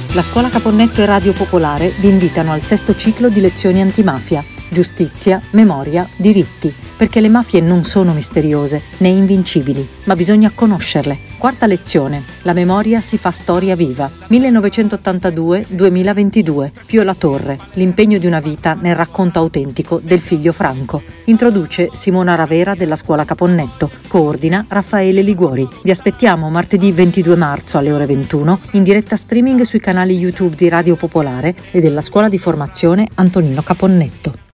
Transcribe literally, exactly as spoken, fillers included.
La Scuola Caponnetto e Radio Popolare vi invitano al sesto ciclo di lezioni antimafia. Giustizia, memoria, diritti. Perché le mafie non sono misteriose né invincibili, ma bisogna conoscerle. Quarta lezione. La memoria si fa storia viva. millenovecentottantadue duemilaventidue. Pio La Torre. L'impegno di una vita nel racconto autentico del figlio Franco. Introduce Simona Ravera della Scuola Caponnetto. Coordina Raffaele Liguori. Vi aspettiamo martedì ventidue marzo alle ore ventuno in diretta streaming sui canali YouTube di Radio Popolare e della Scuola di Formazione Antonino Caponnetto.